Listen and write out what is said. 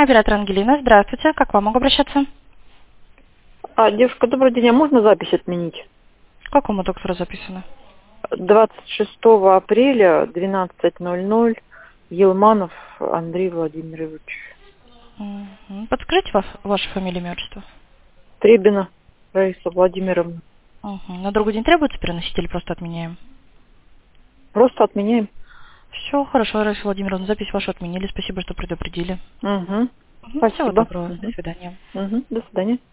Оператор Ангелина, здравствуйте. Как к вам могу обращаться? Девушка, добрый день. А можно запись отменить? К какому доктору записано? 26 апреля, 12:00, Елманов Андрей Владимирович. Подскажите вашу фамилию, имя, отчество? Требина Раиса Владимировна. На другой день требуется переносить или просто отменяем? Просто отменяем. Все, хорошо, Раиса Владимировна, запись вашу отменили. Спасибо, что предупредили. Угу. Всего Спасибо. доброго. До свидания. Угу. До свидания.